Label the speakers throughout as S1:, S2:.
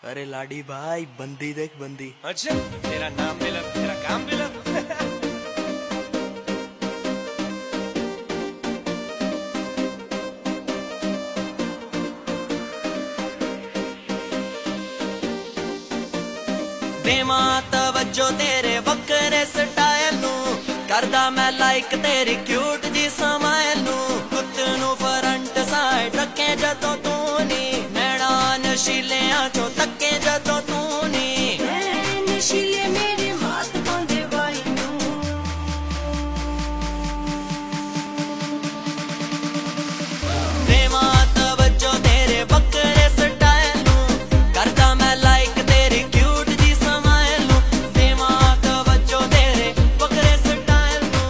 S1: अरे लाडी भाई बंदी देख बंदी।
S2: अच्छा तेरा नाम भी लग तेरा काम भी लग।
S1: देवा तवज्जो तेरे बकरे स्टाइल नू करदा मैं लाइक तेरी क्यूट जी समाइल नू कुत्त नू फ्रंट साइड रखे जदों तू नी नैना नशीलियां चो तके जदों तू नी नशीले मेरे मात पांदे वाई नू देवा तवज्जो तेरे बकरे स्टाइल नू करदा मैं लाइक तेरी क्यूट जी समाइल नू देवा तवज्जो तेरे बकरे स्टाइल नू।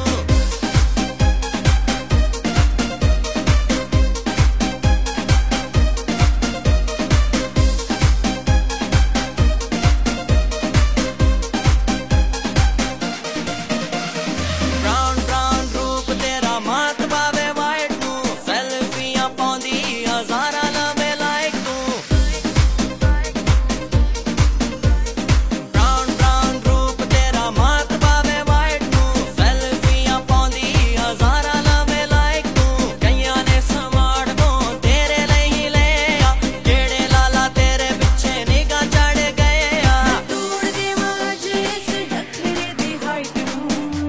S1: ब्राउन ब्राउन रूप तेरा मात पावे वाइट नू सेल्फियां पाउंदी हजारां लवे लाइक तू। ब्राउन ब्राउन रूप तेरा मात पावे वाइट नू सेल्फियां पाउंदी हजारां लवे लाइक तू। कईयां ने स्मार्टफोन तेरे ਲਈ ਹੀ ਲਿਆ ਜਿਹੜੇ ਲਾਲਾ तेरे ਪਿੱਛੇ ਨਿਗਾਹ ਚੜ ਗਏ ਆ ਤੋੜ ਦੇਵਾਂ ਅੱਜ ਇਸ ਨਖਰੇ ਦੀ ਹਾਈਟ ਨੂੰ।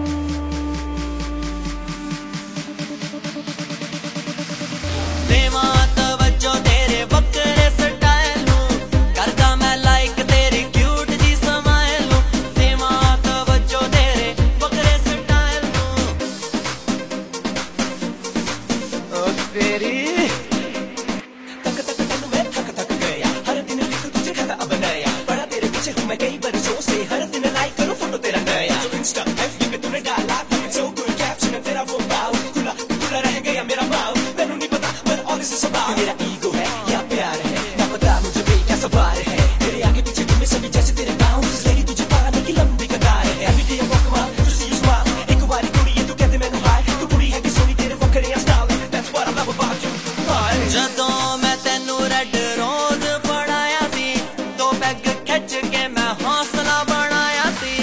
S1: देवा तवज्जो तेरे बकरे स्टाइल नू करदा मैं लाइक तेरी क्यूट जी समाइल नू देवा तवज्जो तेरे बकरे स्टाइल नू। ओ तेरी
S2: तक तक तक मैं थक गया हर दिन लिख तुझे खाता अब नया बड़ा तेरे पीछे हूँ मैं कई बरसों से हर दिन लाइक करूँ फोटो तेरा नया जो इंस्टा एफबी पे तूने डाला सो गुड कैप्शन है तेरा वो बाव खुला खुला रह गया मेरा माव मैनू नहीं पता but all this is about मेरा ईगो है या प्यार है ना पता मुझे भी क्या सवार है तेरे आगे पीछे तुम्हें सभी जैसे तेरे गाँव लेडी तुझे पाने की लंबी कतार है every day I walk around to see you smile एक बारी कुड़ी है तू कहते मैनू हाय तू कुड़ी है कि सोनी तेरे वक्रे style that's what I love about you हाय
S1: जदों मैं तेनू रेड रोज फड़ाया सी तो बैग खिच के मैं हौसला बनाया सी।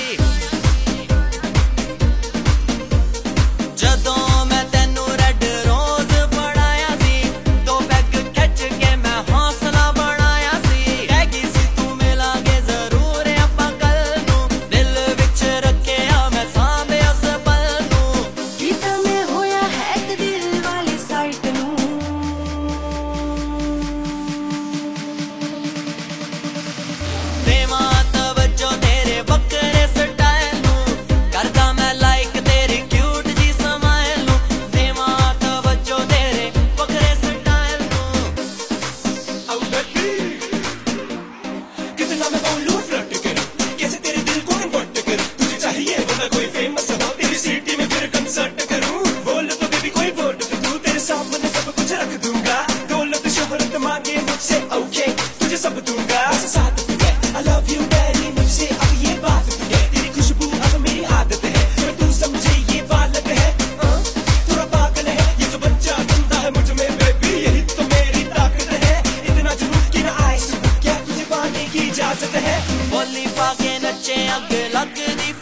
S1: जदों मैं तेनू रेड रोज फड़ाया सी तो बैग खिच के मैं हौसला बनाया सी। कह गई सी तू मिलांगे जरूर आपां कल नू दिल विच रखिया मैं सामने उस पल नू किता मैं होया हैक दिल वाली साइट नू। देवा तवज्जो तेरे बकरे स्टाइल नू करदा मैं लाइक तेरी क्यूट जी समाइल नू देवा तवज्जो तेरे बकरे स्टाइल नू।
S2: आओ बेबी कितना मैं बोलूं फ्लर्ट करूं कैसे तेरे दिल को इन्वर्ट करूं तुझे चाहिए वरना कोई फेमस हो तेरी सिटी में फिर कंसर्ट करूं बोल तो बेबी कोई वर्ड तो तू तेरे सामने सब कुछ रख दूंगा दौलत शोहरत मांगे मुझसे ओके तुझे सब दूंगा साथ तू है I love you daddy मुझसे अब ये बात तू है तेरी खुशबू अब मेरी आदत है पर तू समझे ये बालक है थोड़ा पागल है ये जो बच्चा जिंदा है मुझ में बेबी यही तो मेरी ताकत है इतना जुनून कि ना आए क्या तुझे पाने की इजाजत है
S1: बोली पाके नचे अग लगदी